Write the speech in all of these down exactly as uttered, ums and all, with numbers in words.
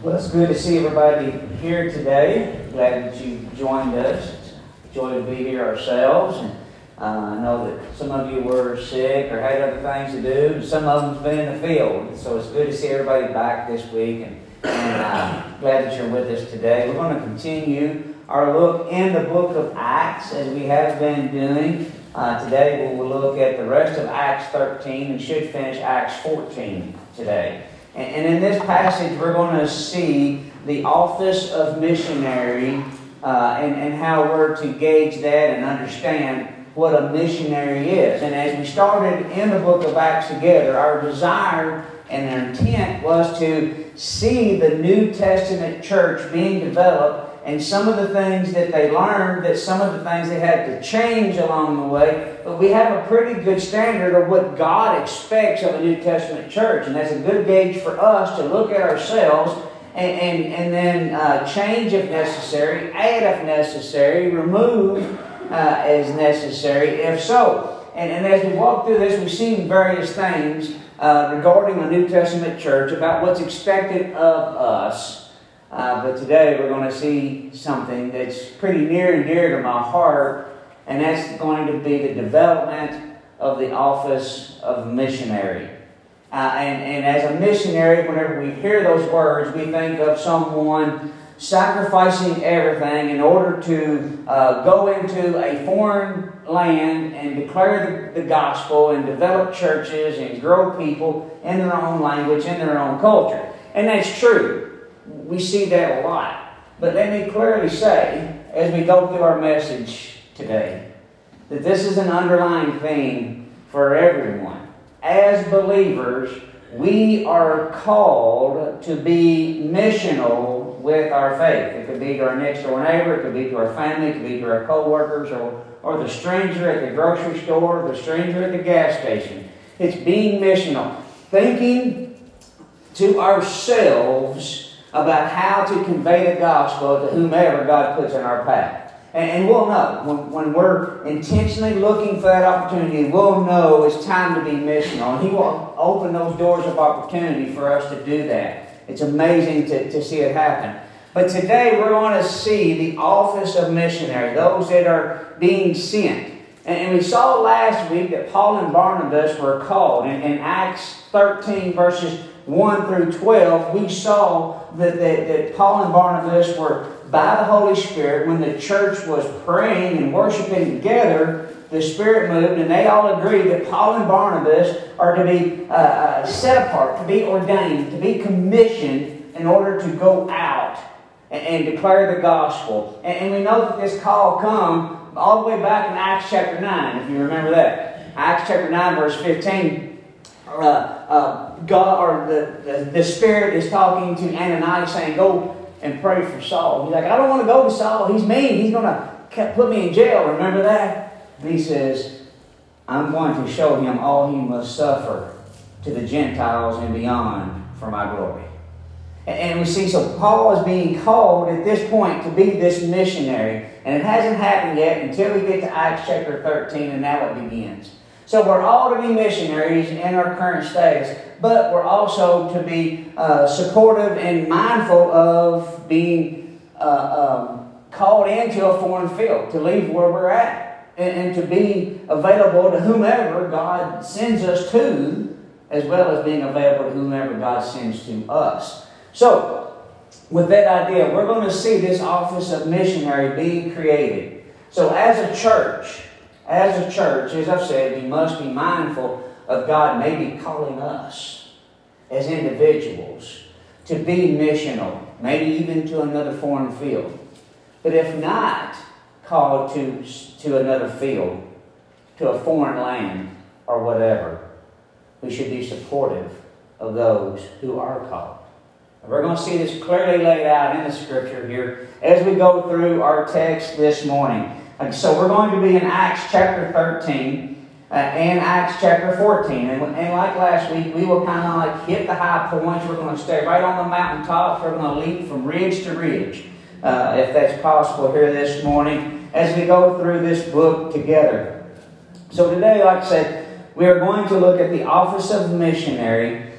Well, it's good to see everybody here today. Glad that you joined us. It's a joy to be here ourselves. And uh, I know that some of you were sick or had other things to do. And some of them's been in the field. So it's good to see everybody back this week. And, and uh, glad that you're with us today. We're going to continue our look in the book of Acts as we have been doing. Uh, today we will look at the rest of Acts thirteen and should finish Acts fourteen today. And in this passage, we're going to see the office of missionary uh, and, and how we're to gauge that and understand what a missionary is. And as we started in the book of Acts together, our desire and our intent was to see the New Testament church being developed and some of the things that they learned, that some of the things they had to change along the way. But we have a pretty good standard of what God expects of a New Testament church. And that's a good gauge for us to look at ourselves and, and, and then uh, change if necessary, add if necessary, remove uh, as necessary if so. And, and as we walk through this, we've seen various things uh, regarding a New Testament church about what's expected of us. Uh, but today we're going to see something that's pretty near and dear to my heart, and that's going to be the development of the office of missionary. Uh, and, and as a missionary, whenever we hear those words, we think of someone sacrificing everything in order to uh, go into a foreign land and declare the, the gospel and develop churches and grow people in their own language, in their own culture. And that's true. We see that a lot. But let me clearly say, as we go through our message today, that this is an underlying theme for everyone. As believers, we are called to be missional with our faith. It could be to our next door neighbor, it could be to our family, it could be to our co-workers, or, or the stranger at the grocery store, or the stranger at the gas station. It's being missional. Thinking to ourselves about how to convey the gospel to whomever God puts in our path. And, and we'll know. When, when we're intentionally looking for that opportunity, we'll know it's time to be missional. And He will open those doors of opportunity for us to do that. It's amazing to, to see it happen. But today we're going to see the office of missionary, those that are being sent. And, and we saw last week that Paul and Barnabas were called. In, in Acts thirteen, verses one through twelve, we saw that, that, that Paul and Barnabas were by the Holy Spirit. When the church was praying and worshiping together, the Spirit moved, and they all agreed that Paul and Barnabas are to be uh, uh, set apart, to be ordained, to be commissioned in order to go out and, and declare the gospel. And, and we know that this call come all the way back in Acts chapter nine, if you remember that. Acts chapter nine, verse fifteen. Uh, uh, God or the, the, the Spirit is talking to Ananias saying, go and pray for Saul. He's like, I don't want to go to Saul. He's mean. He's going to put me in jail. Remember that? And he says, I'm going to show him all he must suffer to the Gentiles and beyond for my glory. And, and we see, so Paul is being called at this point to be this missionary. And it hasn't happened yet until we get to Acts chapter thirteen, and now it begins. So we're all to be missionaries in our current status, but we're also to be uh, supportive and mindful of being uh, um, called into a foreign field, to leave where we're at, and, and to be available to whomever God sends us to, as well as being available to whomever God sends to us. So, with that idea, we're going to see this office of missionary being created. So as a church, As a church, as I've said, we must be mindful of God maybe calling us as individuals to be missional, maybe even to another foreign field. But if not called to, to another field, to a foreign land or whatever, we should be supportive of those who are called. And we're going to see this clearly laid out in the Scripture here as we go through our text this morning. And so we're going to be in Acts chapter thirteen uh, and Acts chapter fourteen. And, and like last week, we will kind of like hit the high points. We're going to stay right on the mountaintop. We're going to leap from ridge to ridge, uh, if that's possible here this morning, as we go through this book together. So today, like I said, we are going to look at the office of missionary.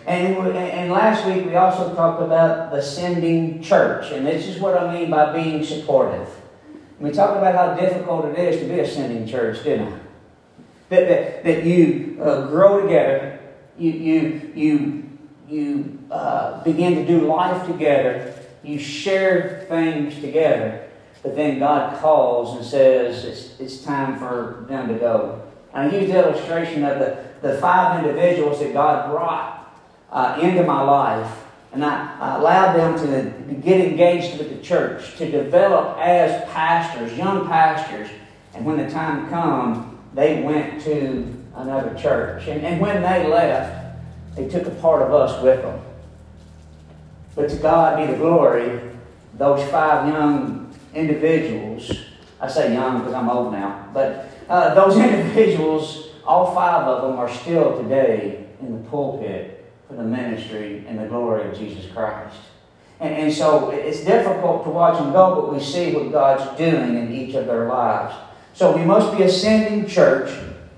And, and last week we also talked about the sending church. And this is what I mean by being supportive. We talked about how difficult it is to be a sending church, didn't I? That, that, that you uh, grow together, you, you, you, you uh, begin to do life together, you share things together, but then God calls and says it's, it's time for them to go. And I used the illustration of the, the five individuals that God brought uh, into my life, and I, I allowed them to get engaged with the church, to develop as pastors, young pastors, and when the time come, they went to another church. And, and when they left, they took a part of us with them. But to God be the glory, those five young individuals, I say young because I'm old now, but uh, those individuals, all five of them are still today in the pulpit for the ministry and the glory of Jesus Christ. And, and so it's difficult to watch them go, but we see what God's doing in each of their lives. So we must be a sending church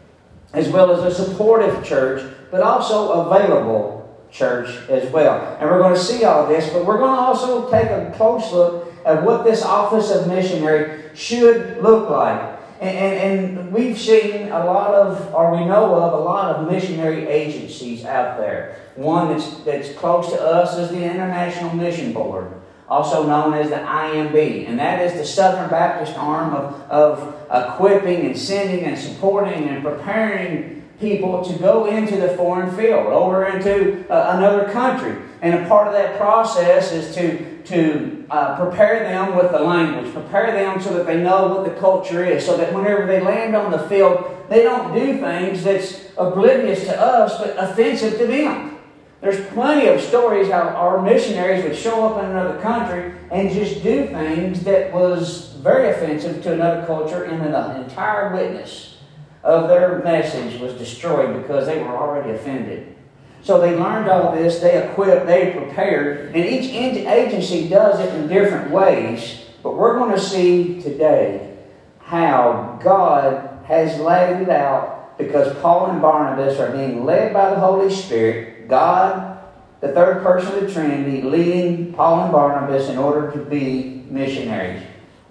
as well as a supportive church, but also available church as well. And we're going to see all this, but we're going to also take a close look at what this office of missionary should look like. And, and, and we've seen a lot of, or we know of, a lot of missionary agencies out there. One that's, that's close to us is the International Mission Board, also known as the I M B. And that is the Southern Baptist arm of, of equipping and sending and supporting and preparing people to go into the foreign field, over into uh, another country. And a part of that process is to, to uh, prepare them with the language, prepare them so that they know what the culture is, so that whenever they land on the field, they don't do things that's oblivious to us, but offensive to them. There's plenty of stories how our missionaries would show up in another country and just do things that was very offensive to another culture, and the entire witness of their message was destroyed because they were already offended. So they learned all this, they equipped, they prepared, and each agency does it in different ways. But we're going to see today how God has laid it out, because Paul and Barnabas are being led by the Holy Spirit. God, the third person of the Trinity, leading Paul and Barnabas in order to be missionaries.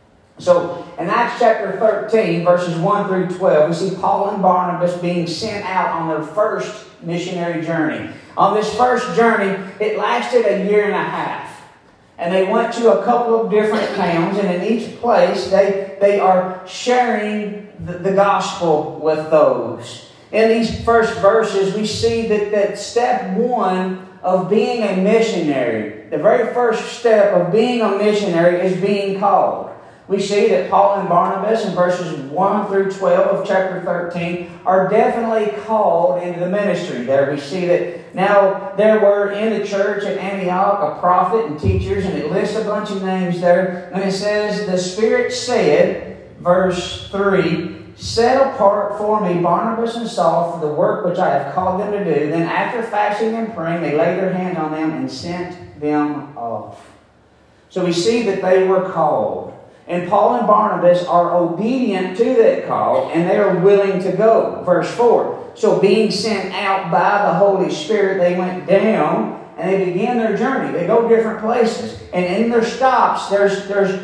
So in Acts chapter thirteen, verses one through twelve, we see Paul and Barnabas being sent out on their first missionary journey. On this first journey, it lasted a year and a half. And they went to a couple of different towns, and in each place they, they are sharing the, the gospel with those. In these first verses, we see that, that step one of being a missionary, the very first step of being a missionary is being called. We see that Paul and Barnabas in verses one through twelve of chapter thirteen are definitely called into the ministry. There we see that now there were in the church at Antioch a prophet and teachers, and it lists a bunch of names there. And it says, the Spirit said, verse three, set apart for me Barnabas and Saul for the work which I have called them to do. Then after fasting and praying, they laid their hands on them and sent them off. So we see that they were called. And Paul and Barnabas are obedient to that call, and they are willing to go. Verse four, so being sent out by the Holy Spirit, they went down and they began their journey. They go different places. And in their stops, there's, there's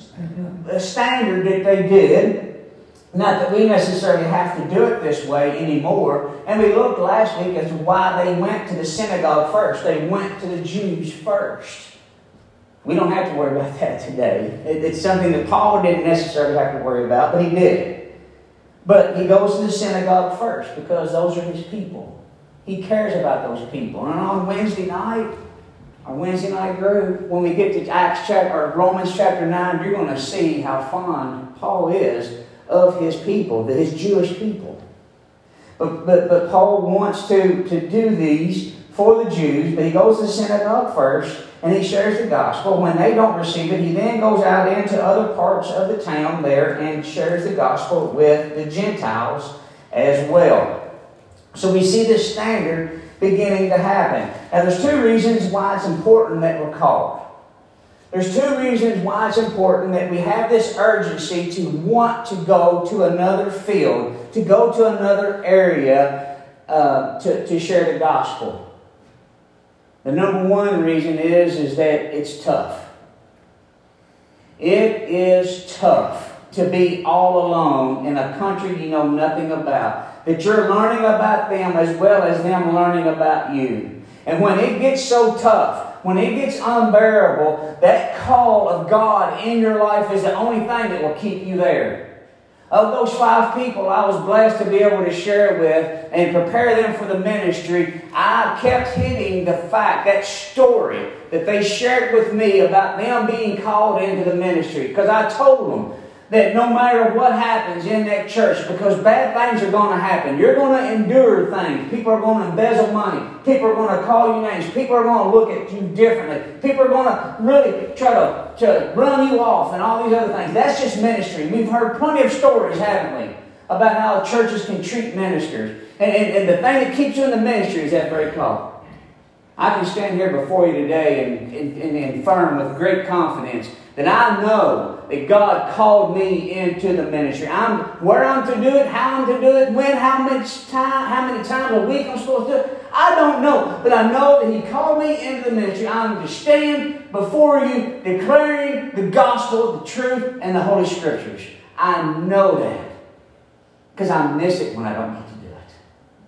a standard that they did. Not that we necessarily have to do it this way anymore. And we looked last week as to why they went to the synagogue first. They went to the Jews first. We don't have to worry about that today. It's something that Paul didn't necessarily have to worry about, but he did. But he goes to the synagogue first because those are his people. He cares about those people. And on Wednesday night, our Wednesday night group, when we get to Acts chapter or Romans chapter nine, you're going to see how fond Paul is of his people, his Jewish people. But, but, but Paul wants to, to do these for the Jews, but he goes to the synagogue first, and he shares the gospel. When they don't receive it, he then goes out into other parts of the town there and shares the gospel with the Gentiles as well. So we see this standard beginning to happen. Now there's two reasons why it's important that we're called. There's two reasons why it's important that we have this urgency to want to go to another field, to go to another area uh, to, to share the gospel. The number one reason is, is that it's tough. It is tough to be all alone in a country you know nothing about. That you're learning about them as well as them learning about you. And when it gets so tough, when it gets unbearable, that call of God in your life is the only thing that will keep you there. Of those five people I was blessed to be able to share with and prepare them for the ministry, I kept hitting the fact, that story that they shared with me about them being called into the ministry. Because I told them that no matter what happens in that church, because bad things are going to happen. You're going to endure things. People are going to embezzle money. People are going to call you names. People are going to look at you differently. People are going to really try to, to run you off and all these other things. That's just ministry. We've heard plenty of stories, haven't we, about how churches can treat ministers. And, and, and the thing that keeps you in the ministry is that very call. I can stand here before you today and, and, and affirm with great confidence that I know that God called me into the ministry. I'm where I'm to do it, how I'm to do it, when, how much time, how many times a week I'm supposed to do it. I don't know, but I know that He called me into the ministry. I'm to stand before you declaring the gospel, the truth, and the Holy Scriptures. I know that because I miss it when I don't get to do it.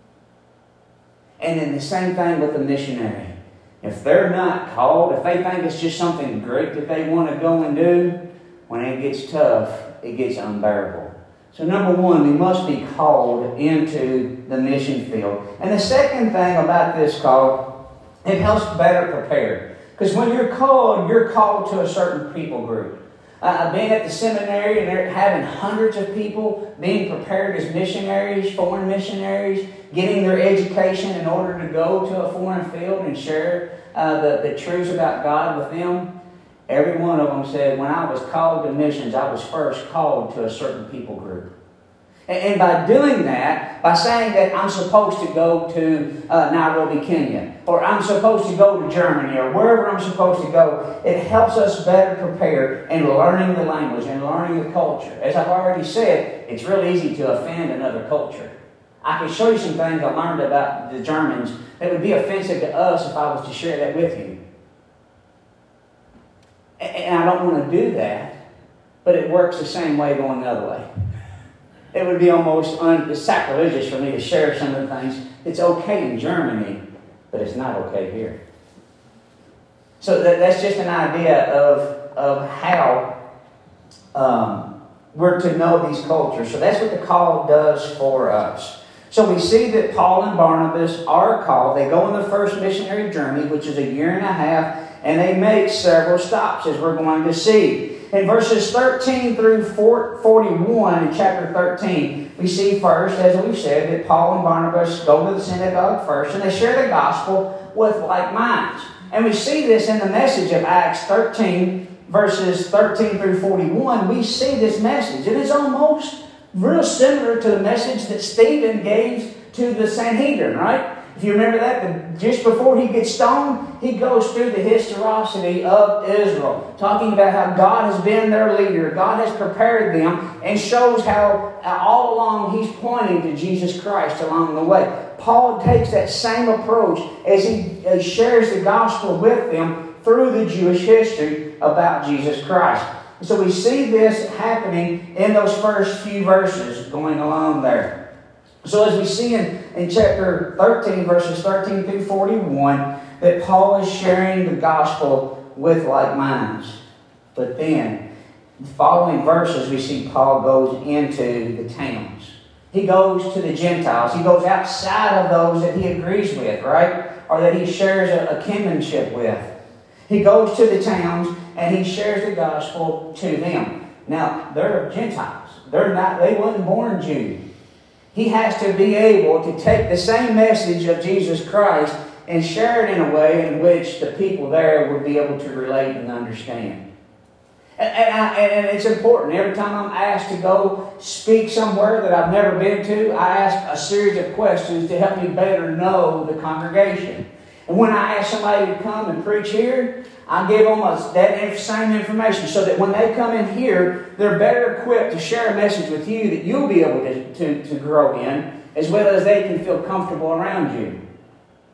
And then the same thing with the missionary. If they're not called, if they think it's just something great that they want to go and do, when it gets tough, it gets unbearable. So number one, we must be called into the mission field. And the second thing about this call, it helps better prepare. Because when you're called, you're called to a certain people group. Uh, being at the seminary and they're having hundreds of people being prepared as missionaries, foreign missionaries, getting their education in order to go to a foreign field and share uh, the, the truths about God with them. Every one of them said, when I was called to missions, I was first called to a certain people group. And by doing that, by saying that I'm supposed to go to uh, Nairobi, Kenya, or I'm supposed to go to Germany, or wherever I'm supposed to go, it helps us better prepare in learning the language and learning the culture. As I've already said, it's real easy to offend another culture. I can show you some things I learned about the Germans that would be offensive to us if I was to share that with you. And I don't want to do that, but it works the same way going the other way. It would be almost un- sacrilegious for me to share some of the things. It's okay in Germany, but it's not okay here. So that, that's just an idea of, of how um, we're to know these cultures. So that's what the call does for us. So we see that Paul and Barnabas are called. They go on their first missionary journey, which is a year and a half, and they make several stops, as we're going to see. In verses thirteen through forty-one in chapter thirteen, we see first, as we've said, that Paul and Barnabas go to the synagogue first, and they share the gospel with like minds. And we see this in the message of Acts thirteen, verses thirteen through forty-one. We see this message, and it's almost real similar to the message that Stephen gave to the Sanhedrin, right? If you remember that, just before he gets stoned, he goes through the historicity of Israel, talking about how God has been their leader, God has prepared them, and shows how all along he's pointing to Jesus Christ along the way. Paul takes that same approach as he shares the gospel with them through the Jewish history about Jesus Christ. So we see this happening in those first few verses going along there. So as we see in, in chapter thirteen, verses thirteen through forty-one, that Paul is sharing the gospel with like minds. But then, the following verses, we see Paul goes into the towns. He goes to the Gentiles. He goes outside of those that he agrees with, right? Or that he shares a, a kinship with. He goes to the towns and he shares the gospel to them. Now, they're Gentiles. They're not, they weren't born Jews. He has to be able to take the same message of Jesus Christ and share it in a way in which the people there would be able to relate and understand. And, and, I, and it's important. Every time I'm asked to go speak somewhere that I've never been to, I ask a series of questions to help me better know the congregation. And when I ask somebody to come and preach here, I give them that same information so that when they come in here, they're better equipped to share a message with you that you'll be able to, to, to grow in, as well as they can feel comfortable around you.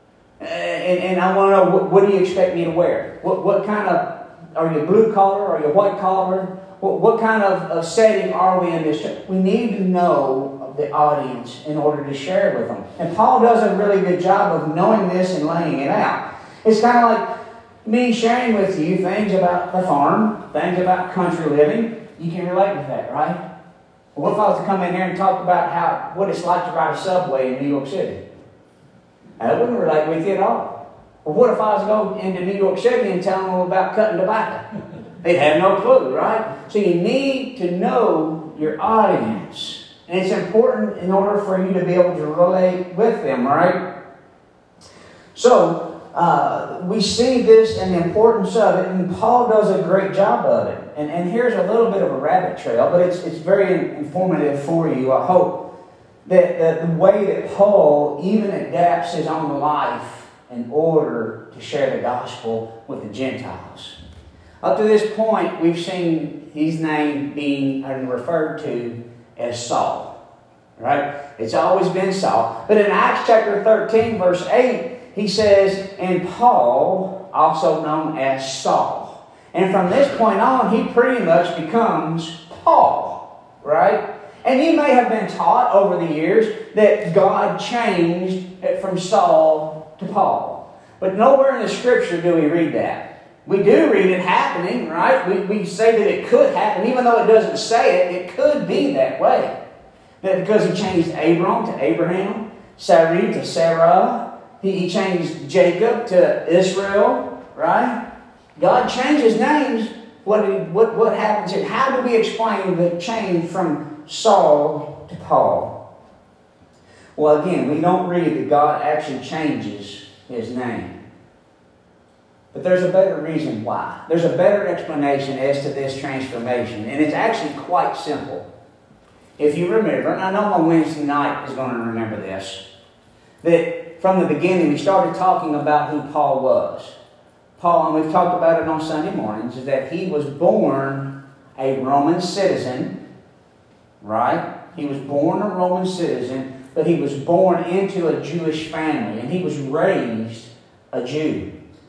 And, and I want to know, what, what do you expect me to wear? What, what kind of, are you blue collar? Are you white collar? What, what kind of, of setting are we in this church? We need to know the audience in order to share with them. And Paul does a really good job of knowing this and laying it out. It's kind of like me sharing with you things about the farm, things about country living. You can relate with that, right? What if I was to come in here and talk about how what it's like to ride a subway in New York City? I wouldn't relate with you at all. Well, what if I was to go into New York City and tell them about cutting tobacco? They'd have no clue, right? So you need to know your audience. And it's important in order for you to be able to relate with them, right? So, uh, we see this and the importance of it, and Paul does a great job of it. And, and here's a little bit of a rabbit trail, but it's, it's very informative for you, I hope. That, that the way that Paul even adapts his own life in order to share the gospel with the Gentiles. Up to this point, we've seen his name being referred to as Saul. Right? It's always been Saul. But in Acts chapter thirteen, verse eight, he says, and Paul, also known as Saul. And from this point on, he pretty much becomes Paul. Right? And you may have been taught over the years that God changed it from Saul to Paul. But nowhere in the Scripture do we read that. We do read it happening, right? We, we say that it could happen. Even though it doesn't say it, it could be that way. That because he changed Abram to Abraham, Sarai to Sarah, he, he changed Jacob to Israel, right? God changes names. What, what, what happens here? How do we explain the change from Saul to Paul? Well, again, we don't read that God actually changes his name. But there's a better reason why. There's a better explanation as to this transformation. And it's actually quite simple. If you remember, and I know my Wednesday night is going to remember this, that from the beginning we started talking about who Paul was. Paul, and we've talked about it on Sunday mornings, is that he was born a Roman citizen. Right? He was born a Roman citizen, but he was born into a Jewish family, and he was raised a Jew.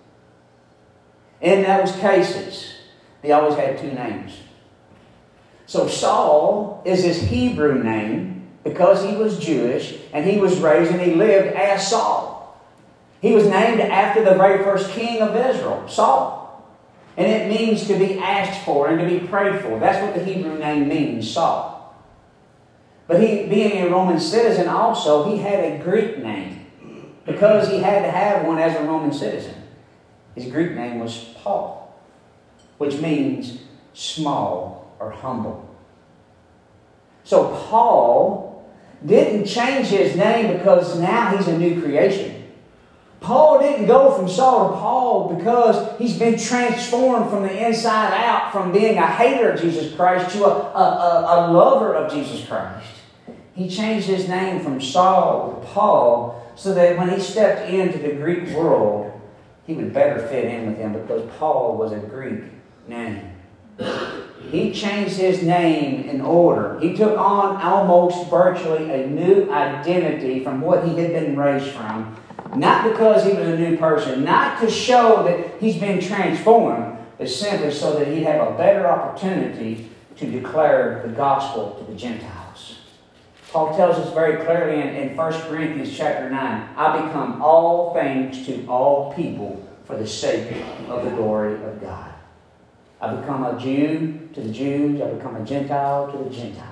In those cases, they always had two names. So Saul is his Hebrew name because he was Jewish, and he was raised and he lived as Saul. He was named after the very first king of Israel, Saul. And it means to be asked for and to be prayed for. That's what the Hebrew name means, Saul. But he, being a Roman citizen also, he had a Greek name because he had to have one as a Roman citizen. His Greek name was Paul, which means small or humble. So Paul didn't change his name because now he's a new creation. Paul didn't go from Saul to Paul because he's been transformed from the inside out, from being a hater of Jesus Christ to a, a, a lover of Jesus Christ. He changed his name from Saul to Paul so that when he stepped into the Greek world, he would better fit in with them because Paul was a Greek name. He changed his name in order. He took on almost virtually a new identity from what he had been raised from. Not because he was a new person, not to show that he's been transformed, but simply so that he'd have a better opportunity to declare the gospel to the Gentiles. Paul tells us very clearly in, in First Corinthians chapter nine, I become all things to all people for the sake of the glory of God. I become a Jew to the Jews, I become a Gentile to the Gentiles.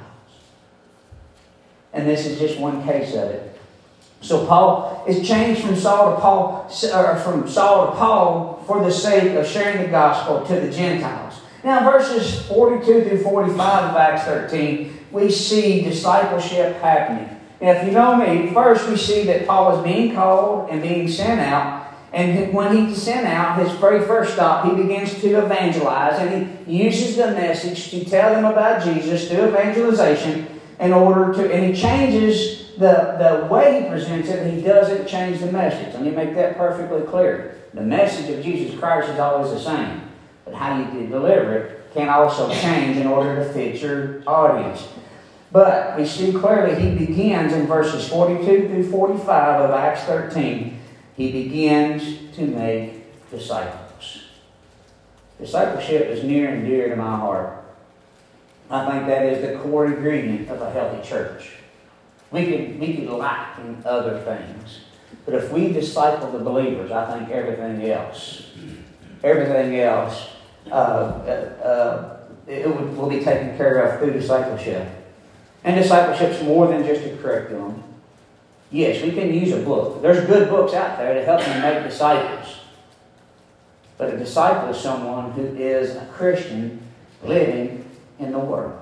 And this is just one case of it. So Paul is changed from Saul to Paul, or from Saul to Paul for the sake of sharing the gospel to the Gentiles. Now, verses forty-two through forty-five of Acts thirteen, we see discipleship happening. Now, if you know me, first we see that Paul is being called and being sent out. And when he's sent out, his very first stop, he begins to evangelize. And he uses the message to tell them about Jesus through evangelization in order to, and he changes the, the way he presents it, and he doesn't change the message. Let me make that perfectly clear. The message of Jesus Christ is always the same. But how you deliver it can also change in order to fit your audience. But we see clearly he begins in verses forty-two through forty-five of Acts thirteen he begins to make disciples. Discipleship is near and dear to my heart. I think that is the core ingredient of a healthy church. We could, we could lack in other things. But if we disciple the believers, I think everything else, everything else, uh, uh, uh, it would, will be taken care of through discipleship. And discipleship is more than just a curriculum. Yes, we can use a book. There's good books out there to help you make disciples. But a disciple is someone who is a Christian living in the world.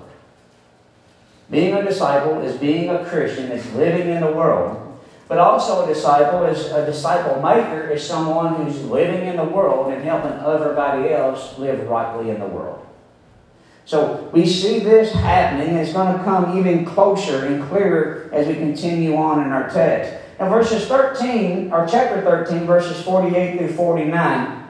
Being a disciple is being a Christian that's living in the world. But also a disciple is a disciple maker is someone who's living in the world and helping everybody else live rightly in the world. So we see this happening, and it's going to come even closer and clearer as we continue on in our text. Now verses thirteen, or chapter thirteen, verses forty-eight through forty-nine,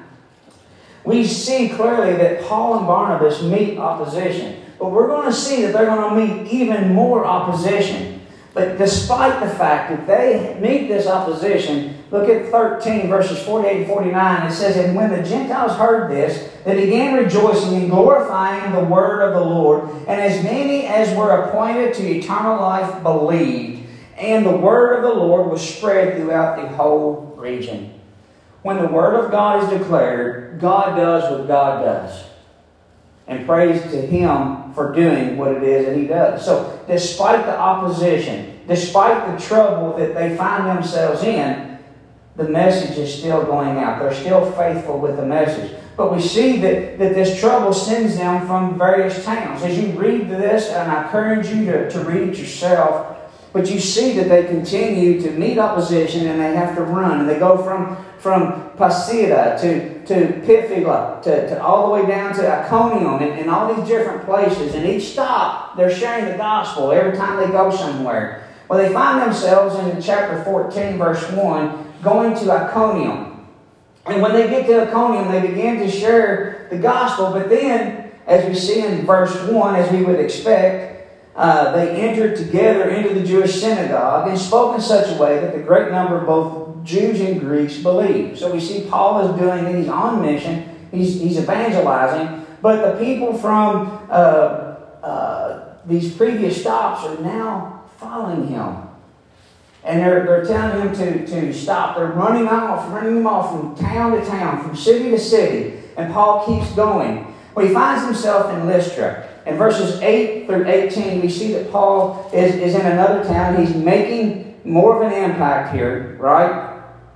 we see clearly that Paul and Barnabas meet opposition. But we're going to see that they're going to meet even more opposition. But despite the fact that they meet this opposition, look at thirteen, verses forty-eight and forty-nine. It says, "And when the Gentiles heard this, they began rejoicing and glorifying the word of the Lord. And as many as were appointed to eternal life believed. And the word of the Lord was spread throughout the whole region." When the word of God is declared, God does what God does. And praise to Him for doing what it is that He does. So, despite the opposition, despite the trouble that they find themselves in, the message is still going out. They're still faithful with the message. But we see that, that this trouble sends them from various towns. As you read this, and I encourage you to, to read it yourself, but you see that they continue to meet opposition and they have to run. And they go from, from Pisidia to, to Pamphyllia to, to all the way down to Iconium and, and all these different places. And each stop, they're sharing the gospel every time they go somewhere. Well, they find themselves in chapter fourteen, verse one, going to Iconium. And when they get to Iconium, they begin to share the gospel. But then, as we see in verse one, as we would expect, Uh, they entered together into the Jewish synagogue and spoke in such a way that the great number of both Jews and Greeks believed. So we see Paul is doing it. He's on mission. He's, he's evangelizing. But the people from uh, uh, these previous stops are now following him. And they're, they're telling him to, to stop. They're running off, running him off from town to town, from city to city. And Paul keeps going. Well, he finds himself in Lystra. In verses eight through eighteen, we see that Paul is, is in another town. He's making more of an impact here, right?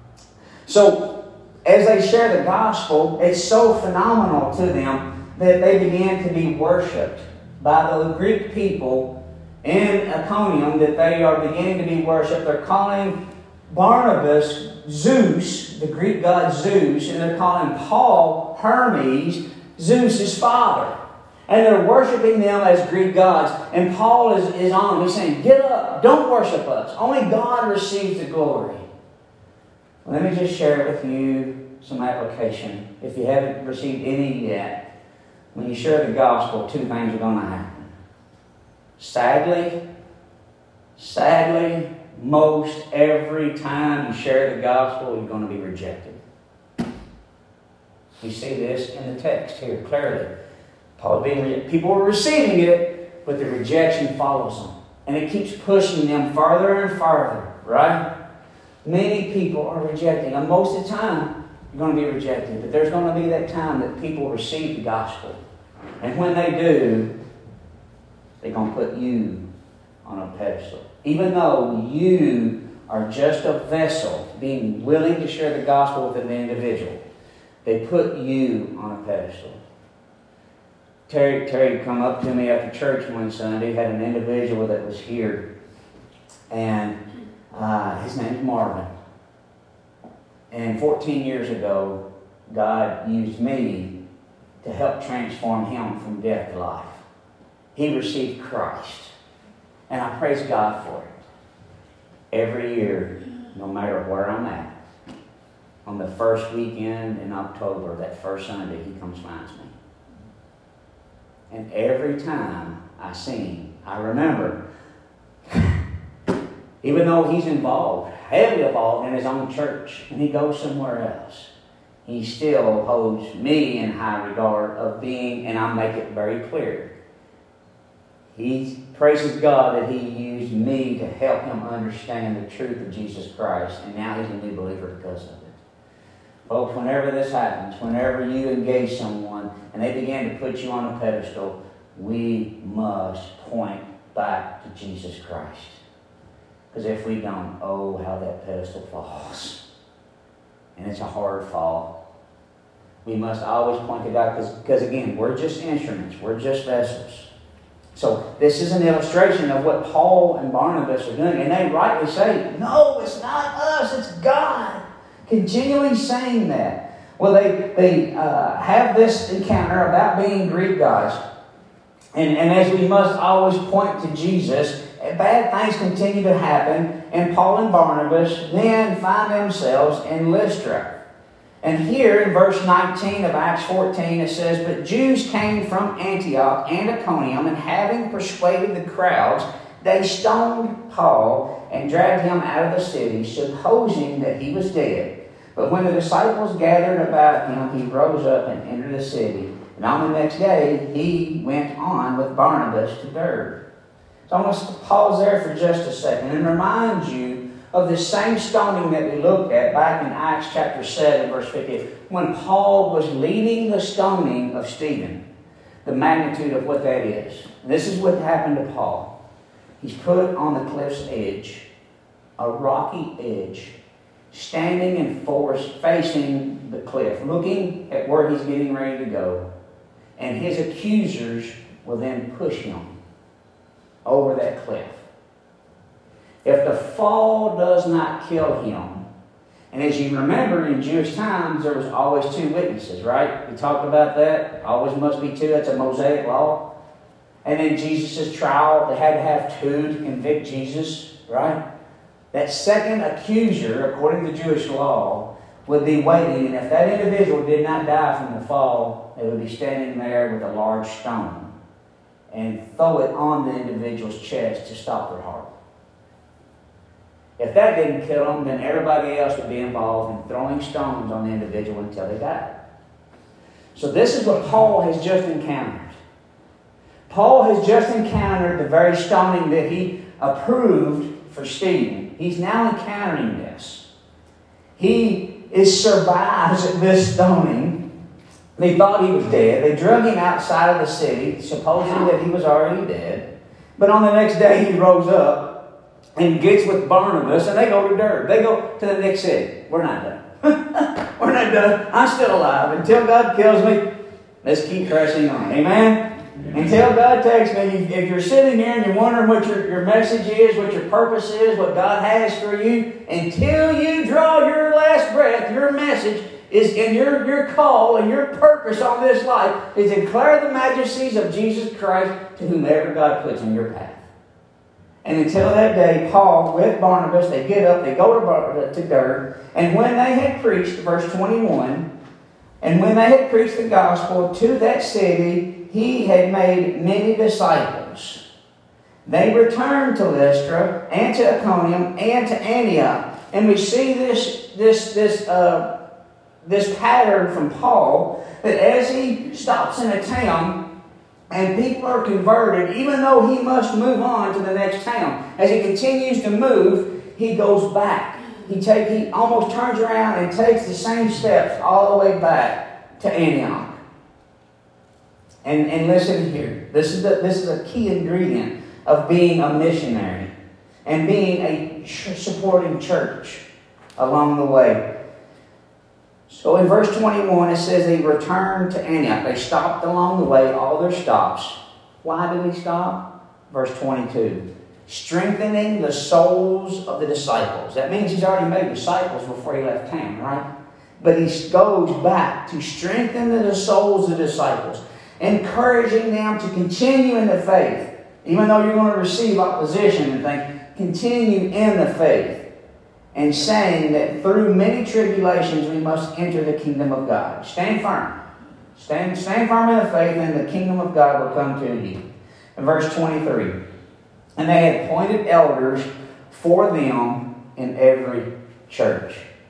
So, as they share the gospel, it's so phenomenal to them that they began to be worshipped by the Greek people in Iconium, that they are beginning to be worshipped. They're calling Barnabas Zeus, the Greek god Zeus, and they're calling Paul Hermes, Zeus's father. And they're worshiping them as Greek gods. And Paul is, is on them. He's saying, get up. Don't worship us. Only God receives the glory. Well, let me just share with you some application. If you haven't received any yet, when you share the gospel, two things are going to happen. Sadly, sadly, most every time you share the gospel, you're going to be rejected. You see this in the text here clearly. Paul being, people are receiving it, but the rejection follows them. And it keeps pushing them farther and farther, right? Many people are rejecting. And most of the time, you're going to be rejected. But there's going to be that time that people receive the gospel. And when they do, they're going to put you on a pedestal. Even though you are just a vessel being willing to share the gospel with an individual, they put you on a pedestal. Terry, Terry come up to me after church one Sunday, had an individual that was here, and uh, his name's Marvin. And fourteen years ago, God used me to help transform him from death to life. He received Christ, and I praise God for it. Every year, no matter where I'm at, on the first weekend in October, that first Sunday, he comes finds me. And every time I see him, I remember Even though he's involved, heavily involved in his own church, and he goes somewhere else, he still holds me in high regard of being, and I make it very clear, he praises God that he used me to help him understand the truth of Jesus Christ, and now he's a new believer because of it. Folks, whenever this happens, whenever you engage someone and they begin to put you on a pedestal, we must point back to Jesus Christ. Because if we don't, oh, how that pedestal falls. And it's a hard fall. We must always point it out because, again, we're just instruments. We're just vessels. So this is an illustration of what Paul and Barnabas are doing. And they rightly say, no, it's not us, it's God. Continually saying that. Well, they, they uh, have this encounter about being Greek gods. And, and as we must always point to Jesus, bad things continue to happen. And Paul and Barnabas then find themselves in Lystra. And here in verse nineteen of Acts fourteen it says, but Jews came from Antioch and Iconium, and having persuaded the crowds, they stoned Paul and dragged him out of the city, supposing that he was dead. But when the disciples gathered about him, he rose up and entered the city. And on the next day, he went on with Barnabas to Derbe. So I'm going to pause there for just a second and remind you of the same stoning that we looked at back in Acts chapter seven, verse fifty, when Paul was leading the stoning of Stephen. The magnitude of what that is. And this is what happened to Paul. He's put on the cliff's edge, a rocky edge, standing in force, facing the cliff, looking at where he's getting ready to go. And his accusers will then push him over that cliff. If the fall does not kill him, and as you remember, in Jewish times, there was always two witnesses, right? We talked about that. Always must be two. That's a Mosaic law. And in Jesus' trial, they had to have two to convict Jesus, right? That second accuser, according to Jewish law, would be waiting. And if that individual did not die from the fall, they would be standing there with a large stone and throw it on the individual's chest to stop their heart. If that didn't kill them, then everybody else would be involved in throwing stones on the individual until they died. So this is what Paul has just encountered. Paul has just encountered the very stoning that he approved for Stephen. He's now encountering this. He is survives this stoning. They thought he was dead. They drug him outside of the city, supposing that he was already dead. But on the next day he rose up and gets with Barnabas, and they go to Derbe. They go to the next city. We're not done. We're not done. I'm still alive. Until God kills me, let's keep pressing on. Amen? Until God takes me, if you're sitting here and you're wondering what your, your message is, what your purpose is, what God has for you, until you draw your last breath, your message is in your, your call and your purpose on this life is to declare the majesties of Jesus Christ to whomever God puts in your path. And until that day, Paul with Barnabas, they get up, they go to, Bar- to Derbe, and when they had preached, verse twenty-one, and when they had preached the gospel to that city, he had made many disciples. They returned to Lystra and to Iconium and to Antioch. And we see this, this, this, uh, this pattern from Paul, that as he stops in a town and people are converted, even though he must move on to the next town, as he continues to move, he goes back. He, take, he almost turns around and takes the same steps all the way back to Antioch. And, and listen here. This is, the, this is a key ingredient of being a missionary and being a ch- supporting church along the way. So in verse twenty-one, it says they returned to Antioch. They stopped along the way, all their stops. Why did they stop? Verse twenty-two. Strengthening the souls of the disciples. That means he's already made disciples before he left town, right? But he goes back to strengthen the souls of the disciples, encouraging them to continue in the faith. Even though you're going to receive opposition and things, continue in the faith. And saying that through many tribulations we must enter the kingdom of God. Stand firm. Stand, stand firm in the faith, and the kingdom of God will come to you. In verse twenty-three. And they had appointed elders for them in every church.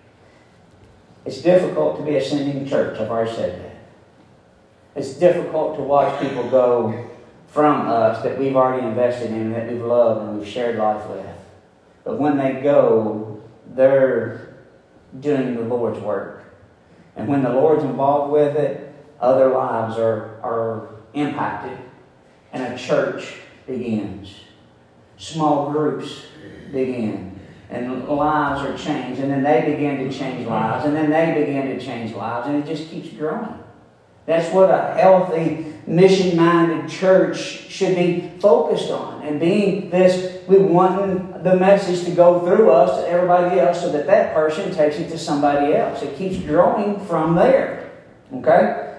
It's difficult to be a sending church. I've already said that. It's difficult to watch people go from us that we've already invested in, that we've loved and we've shared life with. But when they go, they're doing the Lord's work. And when the Lord's involved with it, other lives are, are impacted. And a church begins. Small groups begin. And lives are changed. And then they begin to change lives. And then they begin to change lives. And it just keeps growing. That's what a healthy, mission-minded church should be focused on. And being this, we want the message to go through us to everybody else so that that person takes it to somebody else. It keeps growing from there. Okay?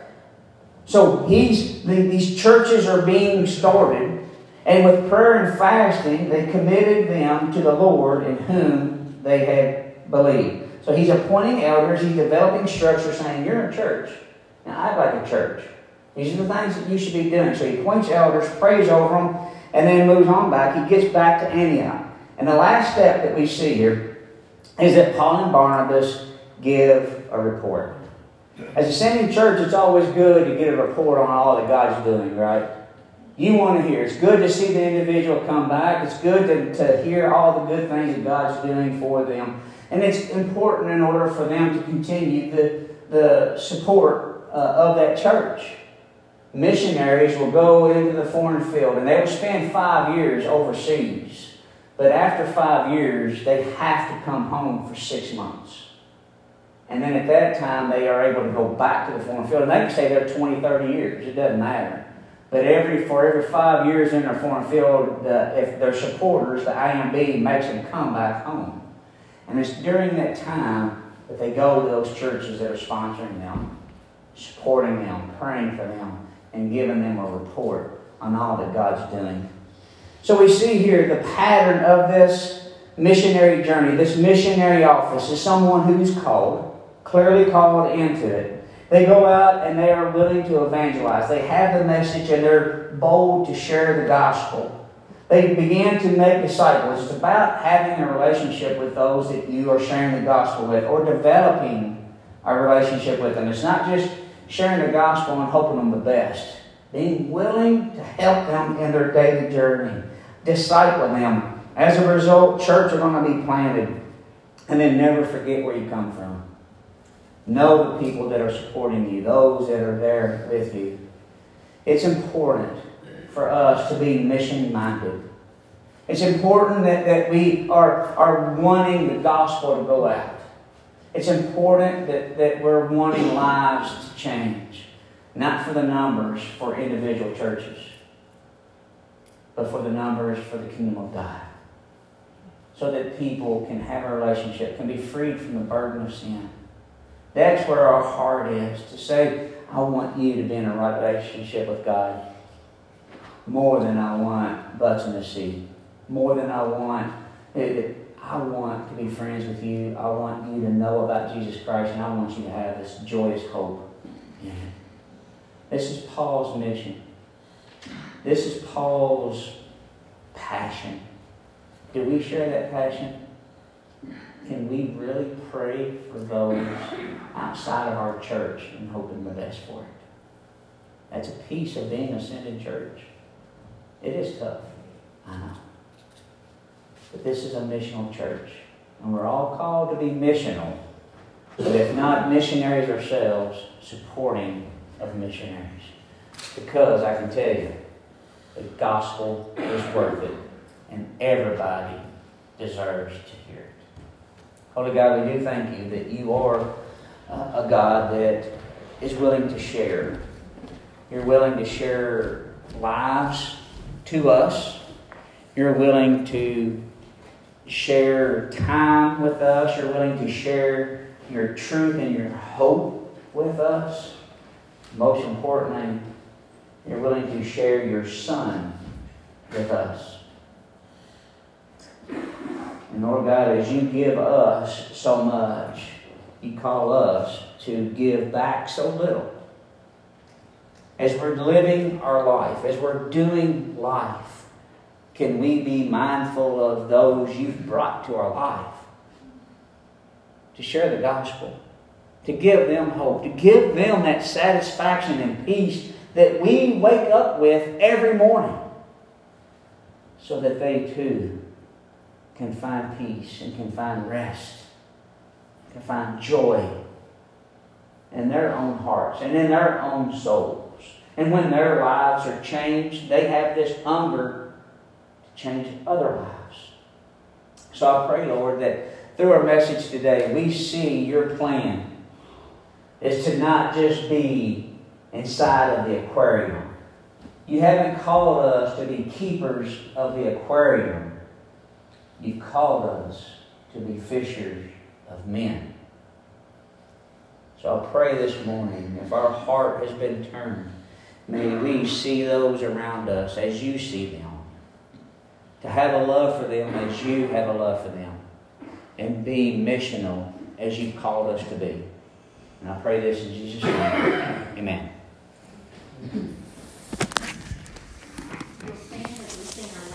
So he's, these churches are being started. And with prayer and fasting, they committed them to the Lord in whom they had believed. So he's appointing elders. He's developing structure, saying, you're a church. Now, I'd like a church. These are the things that you should be doing. So he appoints elders, prays over them, and then moves on back. He gets back to Antioch. And the last step that we see here is that Paul and Barnabas give a report. As a sending church, it's always good to get a report on all that God's doing, right? You want to hear. It's good to see the individual come back. It's good to, to hear all the good things that God's doing for them. And it's important in order for them to continue the, the support Uh, of that church. Missionaries will go into the foreign field and they will spend five years overseas. But after five years, they have to come home for six months. And then at that time, they are able to go back to the foreign field. And they can stay there twenty, thirty years. It doesn't matter. But every for every five years in their foreign field, the, if their supporters, the I M B, makes them come back home. And it's during that time that they go to those churches that are sponsoring them, supporting them, praying for them, and giving them a report on all that God's doing. So we see here the pattern of this missionary journey, this missionary office is someone who's called, clearly called into it. They go out and they are willing to evangelize. They have the message and they're bold to share the gospel. They begin to make disciples. It's about having a relationship with those that you are sharing the gospel with, or developing a relationship with them. It's not just sharing the gospel and hoping them the best. Being willing to help them in their daily journey. Disciple them. As a result, church are going to be planted. And then never forget where you come from. Know the people that are supporting you. Those that are there with you. It's important for us to be mission-minded. It's important that, that we are, are wanting the gospel to go out. It's important that, that we're wanting lives to change. Not for the numbers for individual churches, but for the numbers for the kingdom of God. So that people can have a relationship, can be freed from the burden of sin. That's where our heart is. To say, I want you to be in a right relationship with God. More than I want butts in the seat. More than I want... It, I want to be friends with you. I want you to know about Jesus Christ, and I want you to have this joyous hope in it. This is Paul's mission. This is Paul's passion. Do we share that passion? Can we really pray for those outside of our church and hoping the best for it? That's a piece of being a sending church. It is tough. I know. But this is a missional church. And we're all called to be missional. But if not missionaries ourselves, supporting of missionaries. Because I can tell you, the gospel is worth it. And everybody deserves to hear it. Holy God, we do thank you that you are a God that is willing to share. You're willing to share lives to us. You're willing to share time with us. You're willing to share your truth and your hope with us. Most importantly, you're willing to share your Son with us. And Lord God, as you give us so much, you call us to give back so little. As we're living our life, as we're doing life, can we be mindful of those you've brought to our life? To share the gospel, to give them hope, to give them that satisfaction and peace that we wake up with every morning, so that they too can find peace and can find rest, can find joy in their own hearts and in their own souls. And when their lives are changed, they have this hunger to change other lives. So I pray, Lord, that through our message today, we see your plan is to not just be inside of the aquarium. You haven't called us to be keepers of the aquarium. You've called us to be fishers of men. So I pray this morning, if our heart has been turned, may we see those around us as you see them. To have a love for them as you have a love for them. And be missional as you've called us to be. And I pray this in Jesus' name. Amen.